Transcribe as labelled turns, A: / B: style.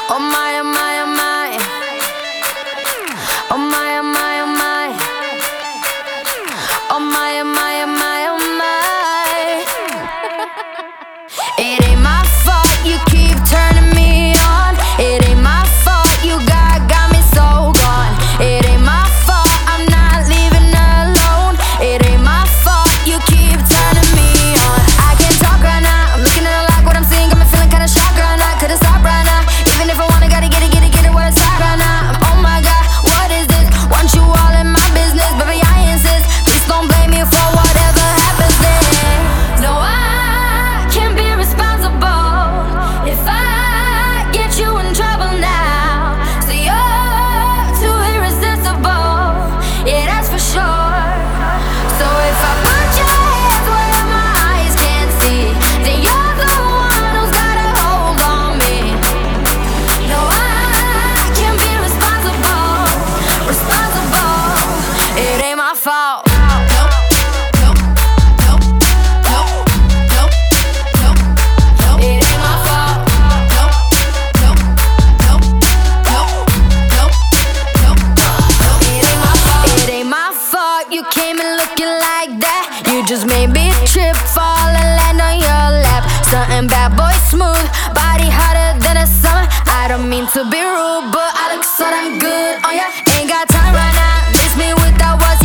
A: Oh my, oh my, oh my. Oh my, oh my, oh my. Oh my, oh my, oh my, oh my. It ain't my fault you keep turning me on. It ain't my fault you got me so gone. It ain't my fault I'm not leaving alone. It ain't my fault you keep turning me on. I can't talk right now, I'm looking at it like what I'm seeing. Got me feeling kinda shocked right now, couldn't stop right now. Even if I wanna, gotta get it what it's like right now. Oh my God, what is this? Want you all in my business, baby I insist. Please don't blame me for whatever happens then. No, I can't be responsible if I get you in trouble now. So you're too irresistible, yeah that's for sure. So if I put your hands where my eyes can't see, then you're the one who's got a hold on me. No, I can't be responsible. It ain't my fault. You came in looking like that. You just made me trip, fall and land on your lap. Something bad boy smooth, body hotter than a summer. I don't mean to be rude, but I look so damn good on ya. Ain't got time right now, miss me with that what's